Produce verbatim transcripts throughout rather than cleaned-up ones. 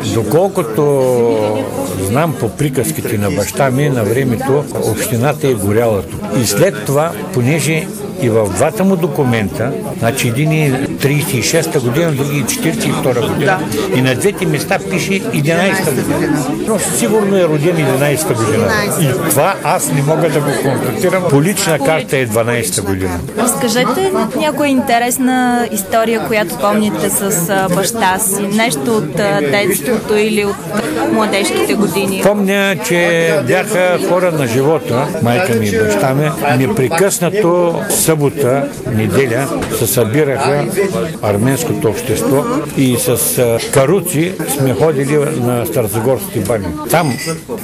Доколкото знам по приказките на баща ми, на времето общината е горяла тук. И след това, понеже и в двата му документа, значи един е тридесет и шеста година, други е четиридесет и втора година, да. И на двете места пише единадесета година. Но сигурно е роден единадесета година. И това аз не мога да го констатирам. По лична карта е дванадесета година. Разкажете някоя интересна история, която помните с баща си. Нещо от детството или от младежките години. Помня, че бяха хора на живота, майка ми и баща ми, непрекъснато събота, неделя се събираха арменското общество и с каруци сме ходили на Старозагорските бани. Там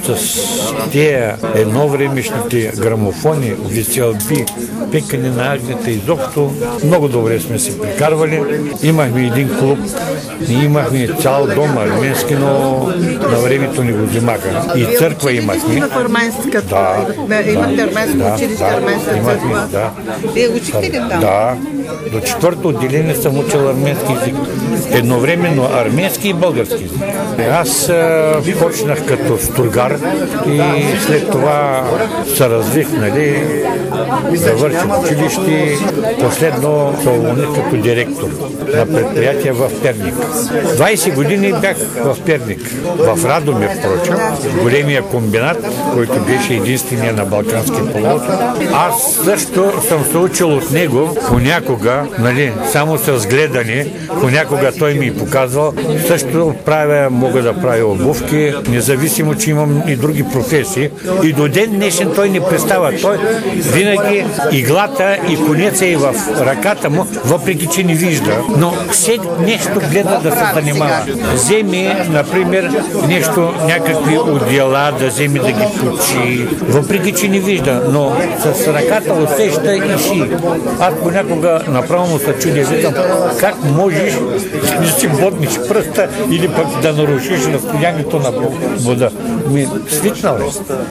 с тия едновремешните грамофони, веселби, пекане на агнета изобщо много добре сме се прикарвали. Имахме един клуб, имахме цял дом арменски, но на времето ни го взимаха. И църква имахме. Да, имахте арменско училище, арменска църква. Да. Вие учихте ли там? Да. До четвърто отделение съм учил арменски език. Едновременно арменски и български език. Аз а, почнах като стургар и след това се развих, нали, завърших училище, последно се уволних като директор на предприятие в Перник. двадесет години бях в Перник, в Радомир, впрочем, големия комбинат, който беше единствения на Балканския полуостров. Аз също съм се учил от него понякога, нали, само с гледане, понякога той ми показвал. Също правя, мога да правя обувки, независимо, че имам и други професии. И до ден днешен той не престава. Той винаги иглата и конеца е в ръката му, въпреки че не вижда. Но все нещо гледа да се занимава. Вземи, например, нещо, някакви отдела, да вземи да ги точи, въпреки че не вижда, но с ръката усеща и ши. Аз понякога направо му се чудя, викам, как можеш да си бодниш пръста или пък да нарушиш разстоянието на вода. Ми свикнал е.